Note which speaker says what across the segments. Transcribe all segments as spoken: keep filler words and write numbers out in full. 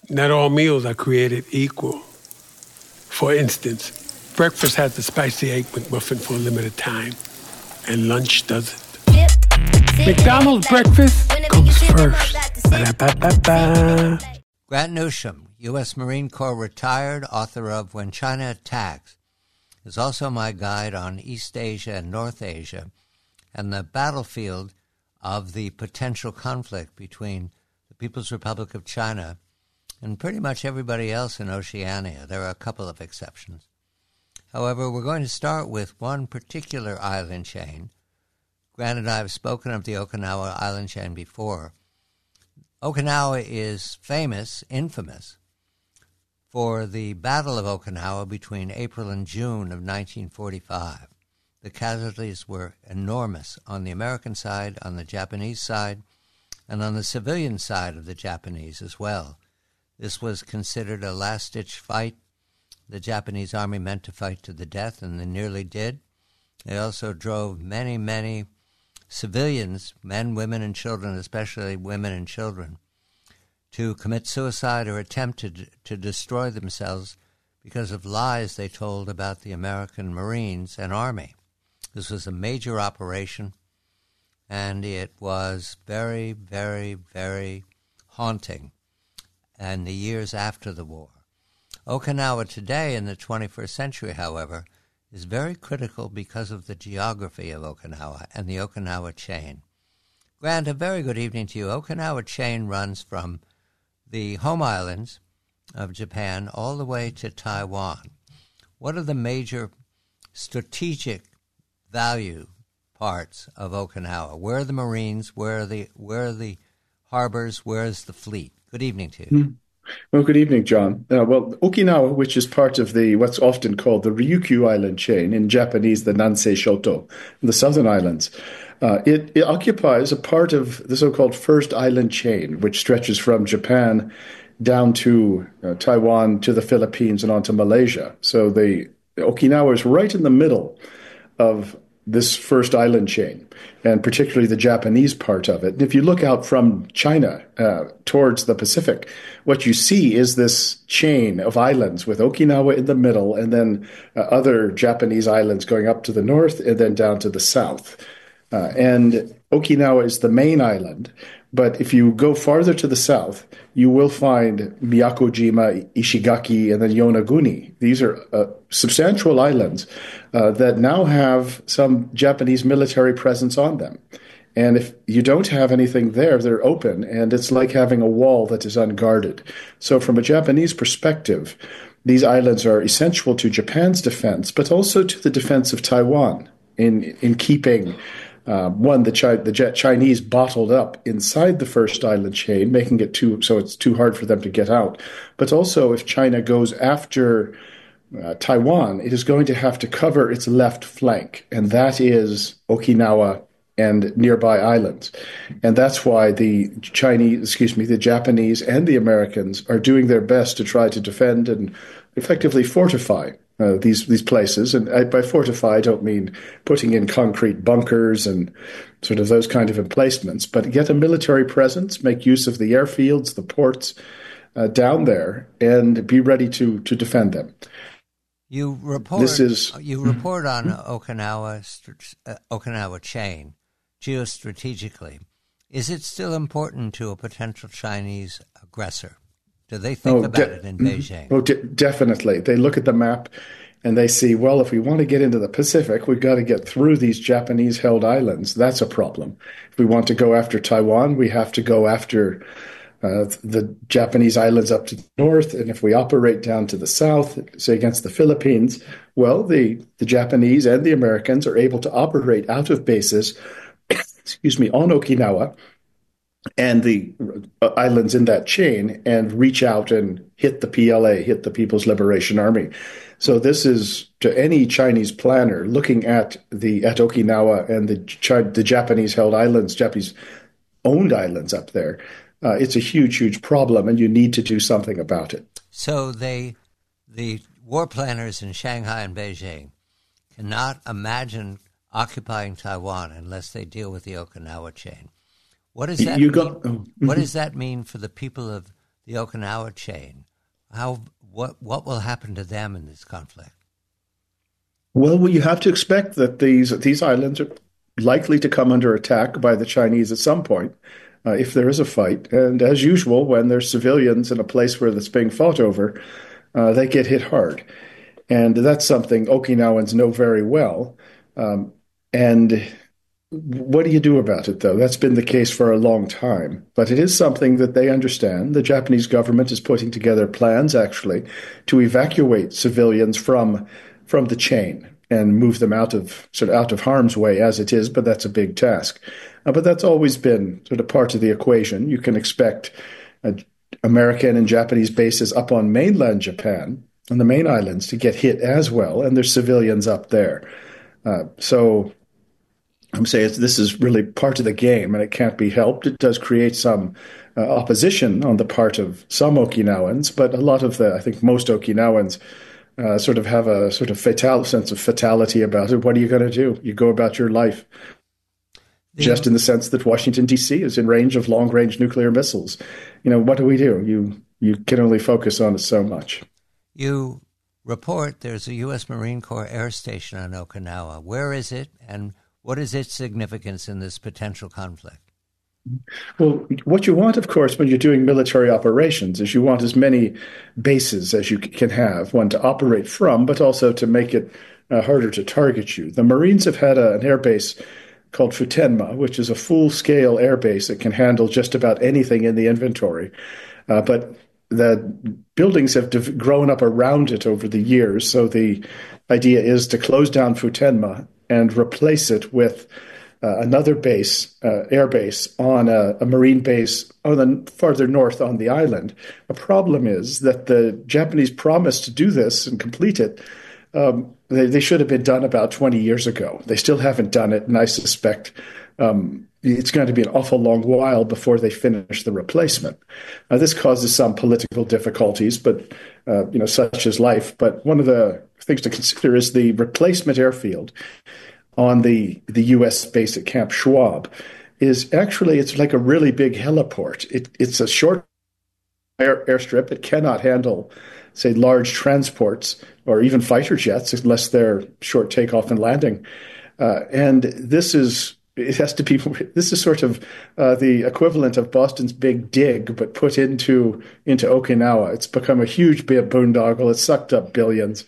Speaker 1: Not all meals are created equal. For instance, breakfast has the spicy egg McMuffin for a limited time, and lunch doesn't. McDonald's breakfast comes first. Ba-da-ba-ba-ba.
Speaker 2: Grant Newsham, U S Marine Corps retired, author of When China Attacks, is also my guide on East Asia and North Asia and the battlefield of the potential conflict between the People's Republic of China and pretty much everybody else in Oceania. There are a couple of exceptions. However, we're going to start with one particular island chain. Grant and I have spoken of the Okinawa island chain before. Okinawa is famous, infamous, for the Battle of Okinawa between April and June of nineteen forty-five. The casualties were enormous on the American side, on the Japanese side, and on the civilian side of the Japanese as well. This was considered a last-ditch fight. The Japanese army meant to fight to the death, and they nearly did. They also drove many, many civilians, men, women, and children, especially women and children, to commit suicide or attempt to, to destroy themselves because of lies they told about the American Marines and Army. This was a major operation, and it was very, very, very haunting in the years after the war. Okinawa today in the twenty-first century, however, is very critical because of the geography of Okinawa and the Okinawa chain. Grant, a very good evening to you. Okinawa chain runs from the home islands of Japan all the way to Taiwan. What are the major strategic value parts of Okinawa? Where are the Marines? Where are the where are the harbors? Where is the fleet? Good evening to you.
Speaker 3: Mm. Well, good evening, John. Uh, well, Okinawa, which is part of the what's often called the Ryukyu Island chain, in Japanese the Nansei Shoto, the southern islands, uh, it, it occupies a part of the so-called First Island chain, which stretches from Japan down to uh, Taiwan, to the Philippines, and on to Malaysia. So the Okinawa is right in the middle of this first island chain, and particularly the Japanese part of it. And if you look out from China uh, towards the Pacific, what you see is this chain of islands with Okinawa in the middle, and then uh, other Japanese islands going up to the north and then down to the south. Uh, and Okinawa is the main island, but if you go farther to the south, you will find Miyakojima, Ishigaki, and then Yonaguni. These are uh, substantial islands uh, that now have some Japanese military presence on them. And if you don't have anything there, they're open, and it's like having a wall that is unguarded. So from a Japanese perspective, these islands are essential to Japan's defense, but also to the defense of Taiwan in, in keeping Uh, one, the, Chi- the J- Chinese bottled up inside the first island chain, making it too so it's too hard for them to get out. But also, if China goes after uh, Taiwan, it is going to have to cover its left flank, and that is Okinawa and nearby islands. And that's why the Chinese, excuse me, the Japanese and the Americans are doing their best to try to defend and effectively fortify Uh, these these places. And I, by fortify, I don't mean putting in concrete bunkers and sort of those kind of emplacements, but get a military presence, make use of the airfields, the ports uh, down there, and be ready to to defend them.
Speaker 2: You report
Speaker 3: this is,
Speaker 2: you report on Okinawa uh, Okinawa chain geostrategically. Is it still important to a potential Chinese aggressor? Do they think
Speaker 3: oh,
Speaker 2: about
Speaker 3: de-
Speaker 2: it in Beijing?
Speaker 3: Oh, de- definitely. They look at the map and they see, well, if we want to get into the Pacific, we've got to get through these Japanese-held islands. That's a problem. If we want to go after Taiwan, we have to go after uh, the Japanese islands up to the north. And if we operate down to the south, say against the Philippines, well, the, the Japanese and the Americans are able to operate out of bases, excuse me, on Okinawa and the islands in that chain, and reach out and hit the P L A, hit the People's Liberation Army. So this is, to any Chinese planner looking at the at Okinawa and the the Japanese-held islands, Japanese-owned islands up there, uh, it's a huge, huge problem, and you need to do something about it.
Speaker 2: So they, the war planners in Shanghai and Beijing cannot imagine occupying Taiwan unless they deal with the Okinawa chain. What does that
Speaker 3: you
Speaker 2: mean?
Speaker 3: Got, oh, mm-hmm.
Speaker 2: What does that mean for the people of the Okinawa chain. How what what will happen to them in this conflict?
Speaker 3: Well, well, you have to expect that these these islands are likely to come under attack by the Chinese at some point, uh, if there is a fight. And as usual, when there's civilians in a place where that's being fought over, uh, they get hit hard. And that's something Okinawans know very well. Um, and what do you do about it, though? That's been the case for a long time. But it is something that they understand. The Japanese government is putting together plans, actually, to evacuate civilians from from the chain and move them out of sort of out of harm's way as it is. But that's a big task. Uh, but that's always been sort of part of the equation. You can expect uh, American and Japanese bases up on mainland Japan, on the main islands, to get hit as well, and there's civilians up there. Uh, so I'm saying it's, this is really part of the game, and it can't be helped. It does create some uh, opposition on the part of some Okinawans, but a lot of the, I think most Okinawans uh, sort of have a sort of fatal sense of fatality about it. What are you going to do? You go about your life. The, just in the sense that Washington, D C is in range of long-range nuclear missiles. You know, what do we do? You you can only focus on it so much.
Speaker 2: You report there's a U S Marine Corps air station on Okinawa. Where is it, and what is its significance in this potential conflict?
Speaker 3: Well, what you want, of course, when you're doing military operations is you want as many bases as you can have, one to operate from, but also to make it uh, harder to target you. The Marines have had a, an air base called Futenma, which is a full-scale air base that can handle just about anything in the inventory. Uh, but the buildings have dev- grown up around it over the years, so the idea is to close down Futenma and replace it with uh, another base, uh, air base, on a, a marine base on the farther north on the island. The problem is that the Japanese promised to do this and complete it. Um, they, they should have been done about twenty years ago. They still haven't done it, and I suspect um, it's going to be an awful long while before they finish the replacement. Uh, this causes some political difficulties, but uh, you know, such is life. But one of the things to consider is the replacement airfield on the the U S base at Camp Schwab is actually, it's like a really big heliport. It, it's a short air, airstrip. It cannot handle, say, large transports or even fighter jets unless they're short takeoff and landing. Uh, and this is, it has to be, this is sort of uh, the equivalent of Boston's Big Dig, but put into, into Okinawa. It's become a huge boondoggle. It's sucked up billions.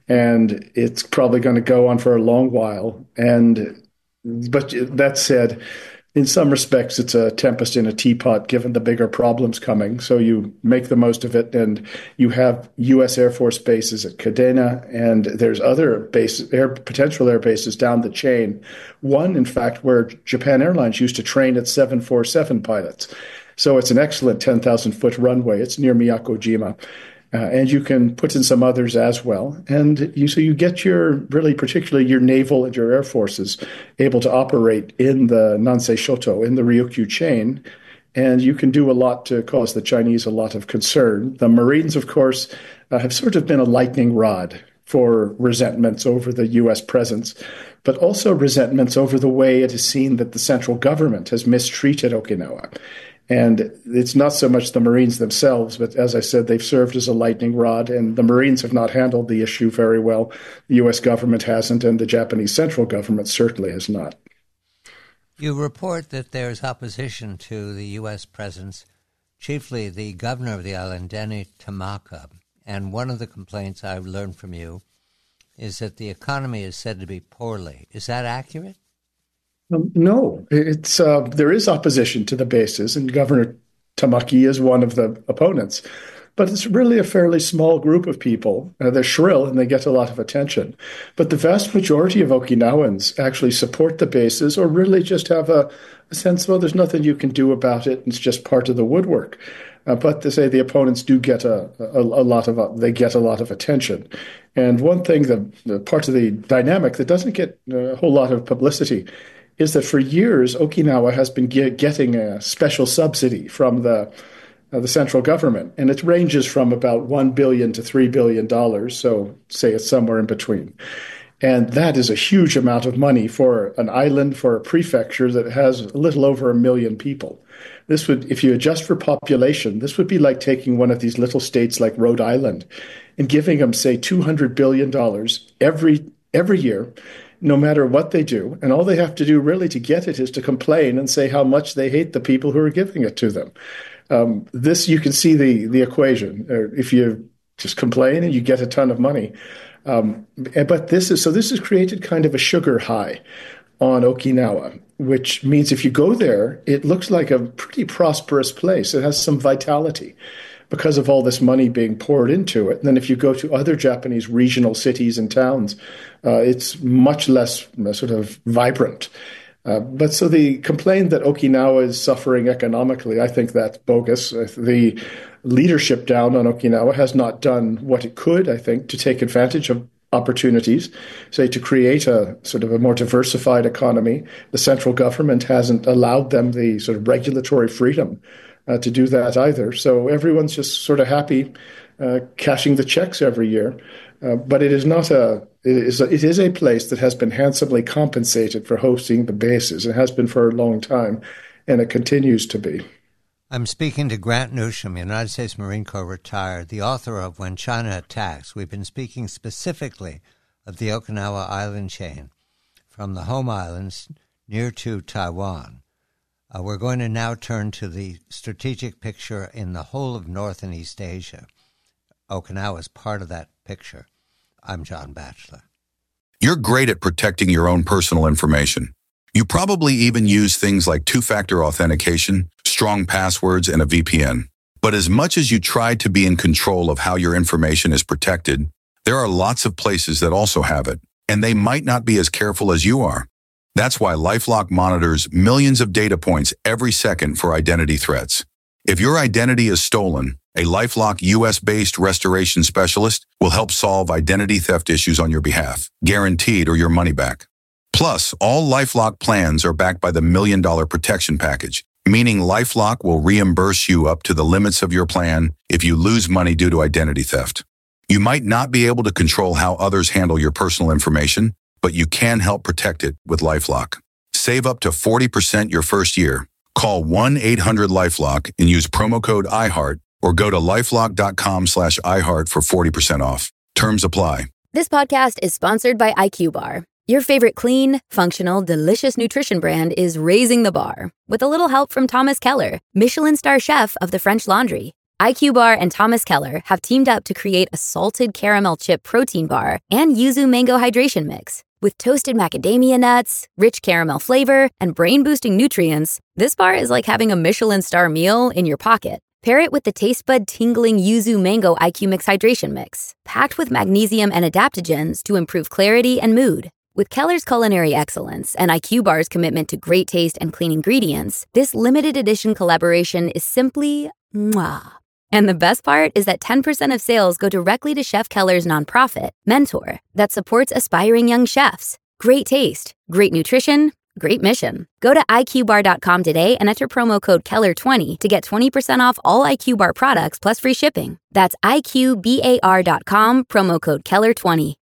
Speaker 3: And it's probably going to go on for a long while. And but that said, in some respects, it's a tempest in a teapot, given the bigger problems coming. So you make the most of it, and you have U S Air Force bases at Kadena, and there's other bases, air potential air bases down the chain. One, in fact, where Japan Airlines used to train its seven forty-seven pilots. So it's an excellent ten thousand foot runway. It's near Miyakojima. Uh, and you can put in some others as well. And you so you get your, really particularly your naval and your air forces able to operate in the Nansei Shoto, in the Ryukyu chain. And you can do a lot to cause the Chinese a lot of concern. The Marines, of course, uh, have sort of been a lightning rod for resentments over the U S presence, but also resentments over the way it is seen that the central government has mistreated Okinawa. And it's not so much the Marines themselves, but as I said, they've served as a lightning rod, and the Marines have not handled the issue very well. The U S government hasn't, and the Japanese central government certainly has not.
Speaker 2: You report that there's opposition to the U S presence, chiefly the governor of the island, Denny Tamaka. And one of the complaints I've learned from you is that the economy is said to be poorly. Is that accurate?
Speaker 3: Um, no, it's uh, there is opposition to the bases, and Governor Tamaki is one of the opponents. But it's really a fairly small group of people. Uh, they're shrill and they get a lot of attention. But the vast majority of Okinawans actually support the bases, or really just have a, a sense, well, there's nothing you can do about it. It's just part of the woodwork. Uh, but to say the opponents do get a, a, a lot of, uh, they get a lot of attention. And one thing, the, the part of the dynamic that doesn't get a whole lot of publicity is that for years, Okinawa has been ge- getting a special subsidy from the uh, the central government, and it ranges from about one billion dollars to three billion dollars, so say it's somewhere in between. And that is a huge amount of money for an island, for a prefecture that has a little over a million people. This would, if you adjust for population, this would be like taking one of these little states like Rhode Island and giving them, say, two hundred billion dollars every every year, no matter what they do. And all they have to do really to get it is to complain and say how much they hate the people who are giving it to them. Um, this, you can see the, the equation. Uh, if you just complain and you get a ton of money. Um, but this is, so this has created kind of a sugar high on Okinawa, which means if you go there, it looks like a pretty prosperous place. It has some vitality because of all this money being poured into it. And then if you go to other Japanese regional cities and towns, uh, it's much less uh, sort of vibrant. Uh, but so the complaint that Okinawa is suffering economically, I think that's bogus. The leadership down on Okinawa has not done what it could, I think, to take advantage of opportunities, say, to create a sort of a more diversified economy. The central government hasn't allowed them the sort of regulatory freedom uh, to do that either. So everyone's just sort of happy uh, cashing the checks every year. Uh, but it is not a it is a, it is a place that has been handsomely compensated for hosting the bases. It has been for a long time, and it continues to be.
Speaker 2: I'm speaking to Grant Newsham, United States Marine Corps retired, the author of When China Attacks. We've been speaking specifically of the Okinawa island chain from the home islands near to Taiwan. Uh, we're going to now turn to the strategic picture in the whole of North and East Asia. Okinawa is part of that picture. I'm John Batchelor.
Speaker 4: You're great at protecting your own personal information. You probably even use things like two-factor authentication, strong passwords, and a V P N. But as much as you try to be in control of how your information is protected, there are lots of places that also have it, and they might not be as careful as you are. That's why LifeLock monitors millions of data points every second for identity threats. If your identity is stolen, a LifeLock U S-based restoration specialist will help solve identity theft issues on your behalf, guaranteed or your money back. Plus, all LifeLock plans are backed by the Million Dollar Protection Package, meaning LifeLock will reimburse you up to the limits of your plan if you lose money due to identity theft. You might not be able to control how others handle your personal information, but you can help protect it with LifeLock. Save up to forty percent your first year. Call one eight hundred LifeLock and use promo code iHeart or go to lifelock.com slash iHeart for forty percent off. Terms apply.
Speaker 5: This podcast is sponsored by I Q Bar. Your favorite clean, functional, delicious nutrition brand is raising the bar with a little help from Thomas Keller, Michelin star chef of the French Laundry. I Q Bar and Thomas Keller have teamed up to create a salted caramel chip protein bar and yuzu mango hydration mix. With toasted macadamia nuts, rich caramel flavor, and brain-boosting nutrients, this bar is like having a Michelin star meal in your pocket. Pair it with the taste bud tingling yuzu mango I Q Mix hydration mix, packed with magnesium and adaptogens to improve clarity and mood. With Keller's culinary excellence and I Q Bar's commitment to great taste and clean ingredients, this limited edition collaboration is simply mwah. And the best part is that ten percent of sales go directly to Chef Keller's nonprofit, Mentor, that supports aspiring young chefs. Great taste, great nutrition, great mission. Go to I Q bar dot com today and enter promo code Keller twenty to get twenty percent off all I Q Bar products plus free shipping. That's I Q bar dot com, promo code Keller twenty.